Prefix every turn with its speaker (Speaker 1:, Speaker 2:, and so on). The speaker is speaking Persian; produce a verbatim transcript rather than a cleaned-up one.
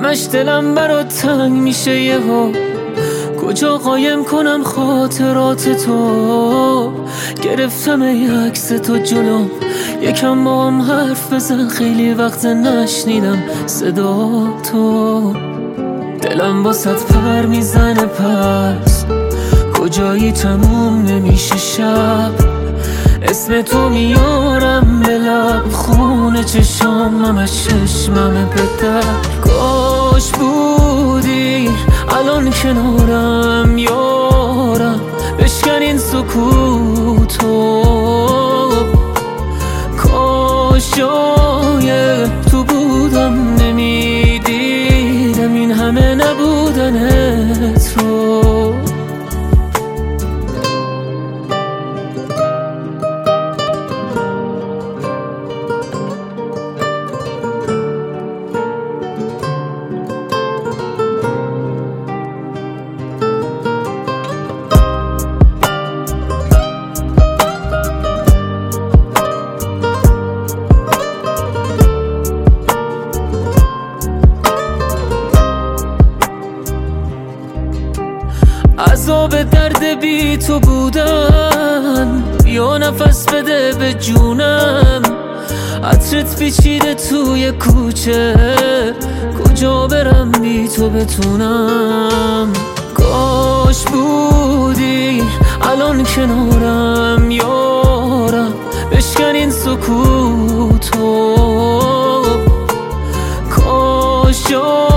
Speaker 1: همش دلم برات تنگ میشه یهو، کجا قایم کنم خاطرات تو؟ گرفتم ای عکس تو جلوم، یکم با هم حرف بزن، خیلی وقت نشنیدم صدا تو. دلم واسط پر میزنه پس کجایی تموم نمیشه شب، اسم تو میارم به لب، خونه چشامم از چشمم به در. کاش بودی الان کنارم یارم، بشکن این سکوتو. کاش جای تو بودم نمیدیدم این همه نبودنت رو. عذاب درد بی تو بودن، یا نفس بده به جونم. عطرت پیچیده توی کوچه، کجا برم بی تو بتونم؟ کاش بودی الان کنارم یارم، بشکن این سکوتو. کاش